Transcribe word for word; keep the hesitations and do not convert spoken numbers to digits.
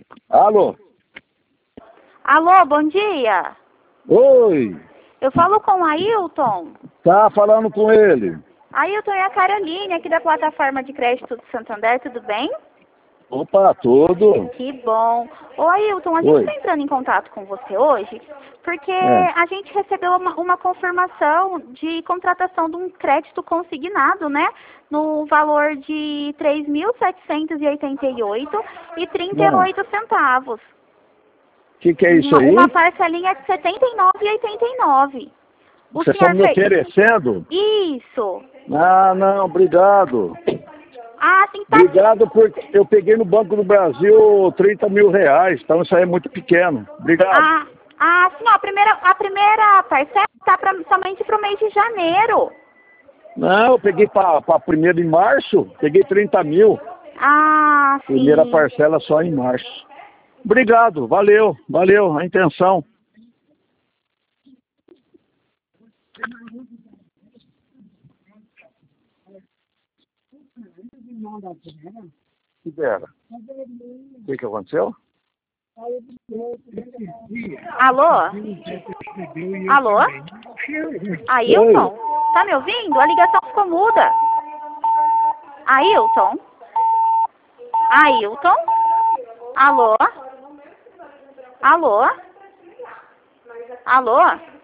Alô? Alô, bom dia. Oi, Eu falo com o Ailton. tá falando com ele. Ailton é a Caroline, aqui da plataforma de crédito do Santander, tudo bem? Opa, tudo? Que bom. Ô Ailton, a gente Oi. está entrando em contato com você hoje porque É. a gente recebeu uma, uma confirmação de contratação de um crédito consignado, né? No valor de três mil setecentos e oitenta e oito reais e trinta e oito centavos. O que, que é isso Uma, aí? uma parcelinha de setenta e nove reais e oitenta e nove centavos. O Vocês estão senhor me fez... oferecendo? Isso. Ah, não, obrigado. Ah, sim, tá. Obrigado porque eu peguei no Banco do Brasil trinta mil reais, então isso aí é muito pequeno. Obrigado. Ah, ah, sim, ó, a primeira, a primeira parcela tá pra, somente para o mês de janeiro. Não, eu peguei para primeiro de março, peguei trinta mil. Ah, Primeira sim. parcela só em março. Obrigado, valeu, valeu, a intenção. Libera. O que, que aconteceu? Alô? Alô? Ailton? Tá me ouvindo? A ligação ficou muda. Ailton? Ailton? Alô? Alô? Alô?